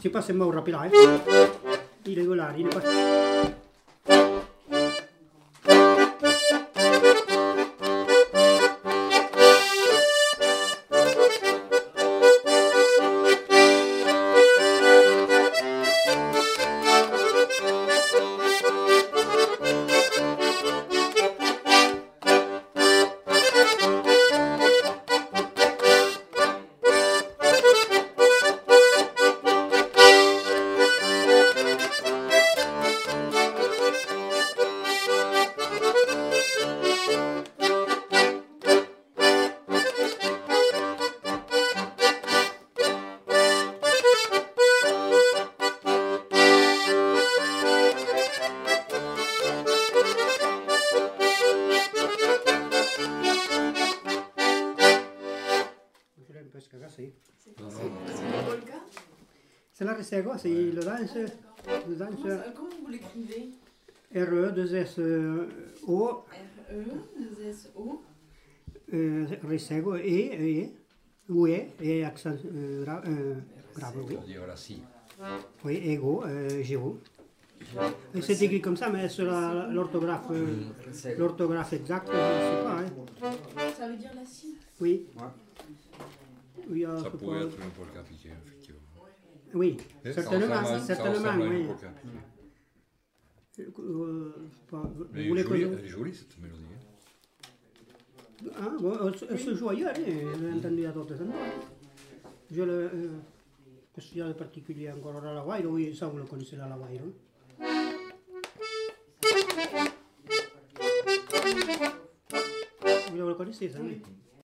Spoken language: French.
C'est pas seulement au rapide, hein. Il est là, il est pas... C'est la Resego, c'est le danse. Comment vous l'écrivez? R-E-2-S-O. R-E-2-S-O. Resego, E, et accent grave, oui. Pour dire la scie. Oui, ego, Géo. C'est écrit comme ça, mais sur l'orthographe exacte, je ne sais pas. Hein. Ça veut dire la scie? Oui. Ouais. Oui, Ça pourrait être un polka piqué, effectivement. Oui, Ça certainement, ressemble à certainement, un oui. polka piqué. Vous Elle voulez est jolie cette mélodie. Ah, bon, elle se joue ailleurs, je l'ai entendu à d'autres endroits. Je le... Parce qu'il y a de particulier encore à la Guairo, oui, ça vous le connaissez à la Guairo. Vous le connaissez, ça, oui.